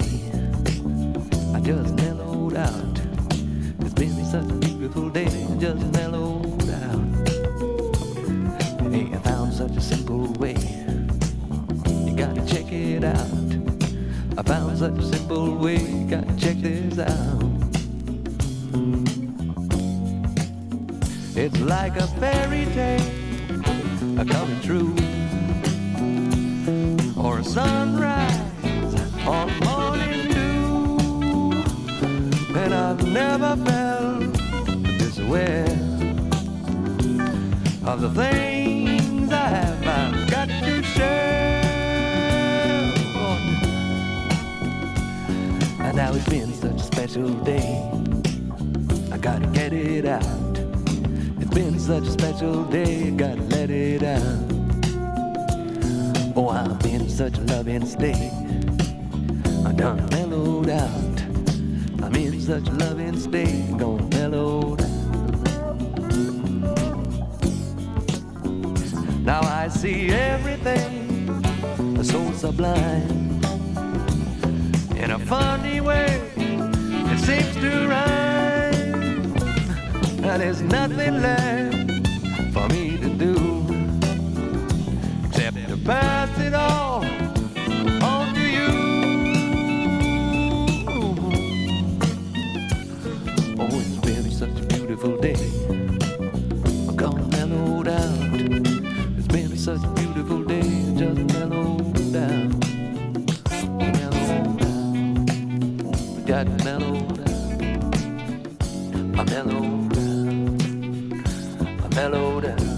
I just mellowed out. It's been such a beautiful day, just mellowed out. Hey, I found such a simple way. You gotta check it out. I found such a simple way. You gotta check this out. It's like a fairy tale coming true, or a sunrise on morning dew. And I've never felt this aware of the things I've got to share. And now it's been such a special day, I gotta get it out. It's been such a special day, I gotta let it out. Oh, I'm in such a loving state, I done mellowed out. I'm in such a loving state, gonna mellow down. Now I see everything so sublime. In a funny way, it seems to rhyme. And there's nothing left for me to do except to pass it all on to you. Oh, it's been such a beautiful day, I'm gonna mellow out. It's been such a beautiful day, just mellow down. Mellow down. We got to mellow down. I mellow down. I mellowed down.